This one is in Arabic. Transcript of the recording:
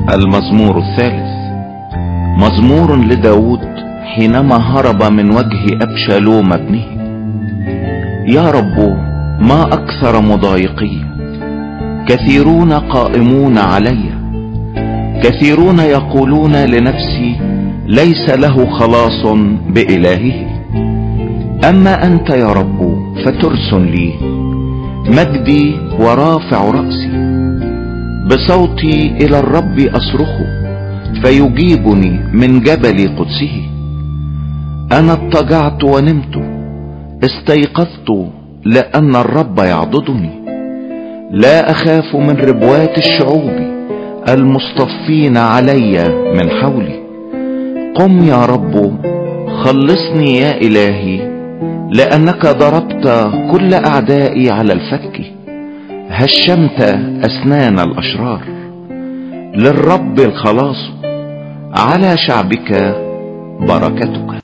المزمور 3. مزمور لداود حينما هرب من وجه أبشالوم ابنه. يا رب، ما أكثر مضايقي، كثيرون قائمون علي، كثيرون يقولون لنفسي ليس له خلاص بإلهه. أما أنت يا رب فترس لي، مجدي ورافع رأسي. بصوتي إلى الرب أصرخ فيجيبني من جبل قدسه. أنا اضطجعت ونمت، استيقظت لأن الرب يعضدني. لا أخاف من ربوات الشعوب المصطفين علي من حولي. قم يا رب، خلصني يا إلهي، لأنك ضربت كل أعدائي على الفك، هشمت أسنان الأشرار. للرب الخلاص، على شعبك بركتك.